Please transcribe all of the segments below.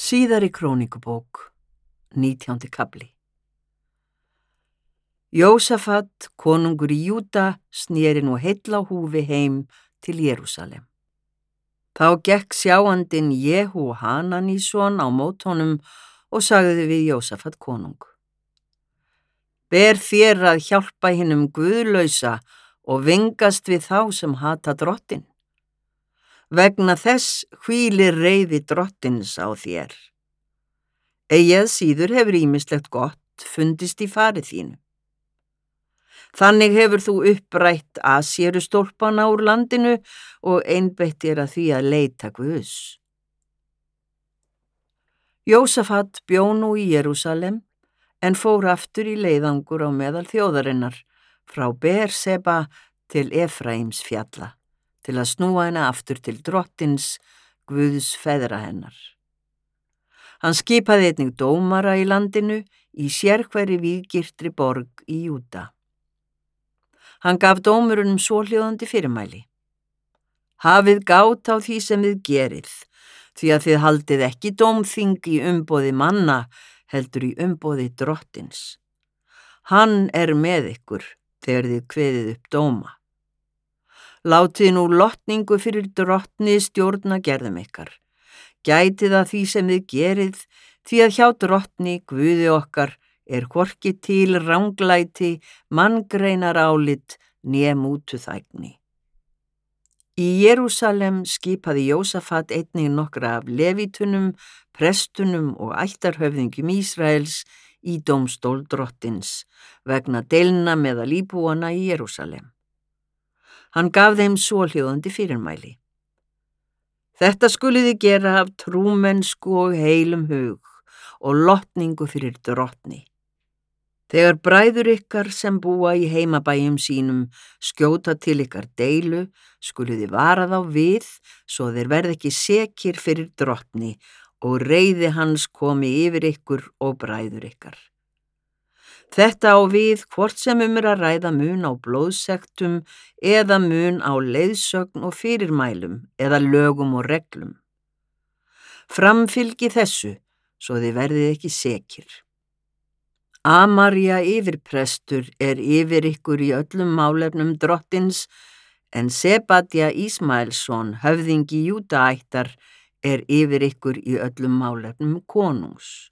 Síðari krónikubók, 19. kafli. Jósafat, konungur í Júda, sneri nú heill á húfi heim til Jerúsalem. Þá gekk sjáandinn Jehu Hananíson á mót honum og sagði við Jósafat konung: Ber þér að hjálpa hinum guðlausa og vingast við þá sem hata drottinn? Vegna þess hvílir reiði drottins á þér. Eigi að síður hefur ýmislegt gott fundist í fari þínu. Þannig hefur þú upprætt Asérustólpana úr landinu og einbeitt þér að því að leita Guðs. Jósafat bjó nú í Jerúsalem en fór aftur í leiðangur á meðal þjóðarinnar frá Berseba til Efraims fjalla til að snúa henni aftur til drottins, Guðs feðra hennar. Hann skipaði einnig dómara í landinu í sérhverri víggirtri borg í Júda. Hann gaf dómurunum svohljóðandi fyrirmæli: Hafið gát á því sem þið gerið, því að þið haldið ekki dómþing í umboði manna, heldur í umboði drottins. Hann er með ykkur þegar þið kveðið upp dóma. Látið nú lotningu fyrir drottni stjórna gerðum ykkar. Gætið að því sem þið gerið, því að hjá drottni, Guði okkar, er hvorki til ranglæti, manngreinar álit, né mútuþægni. Í Jerúsalem skipaði Jósafat einnig nokkra af levítunum, prestunum og ættarhöfðingjum Ísraels í dómstól drottins, vegna deilna meðal íbúanna í Jerúsalem. Hann gaf þeim svohljóðandi fyrirmæli: Þetta skuluð þið gera af trúmennsku og heilum hug og lotningu fyrir drottni. Þegar bræður ykkar sem búa í heimabæjum sínum skjóta til ykkar deilu, skuluð þið vara þá við, svo þeir verði ekki sekir fyrir drottni og reiði hans komi yfir ykkur og bræður ykkar. Þetta á við hvort sem er að ræða mun á blóðsektum eða mun á leiðsögn og fyrirmælum eða lögum og reglum. Framfylgi þessu, svo þið verðið ekki sekir. Amarja yfirprestur er yfir ykkur í öllum málefnum drottins, en Sebadja Ísmaelsson, höfðingi Júdaættar, er yfir ykkur í öllum málefnum konungs.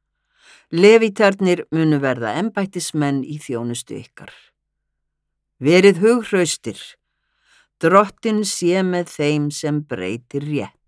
Levítarnir munu verða embættismenn í þjónustu ykkar. Verið hughraustir, drottinn sé með þeim sem breytir rétt.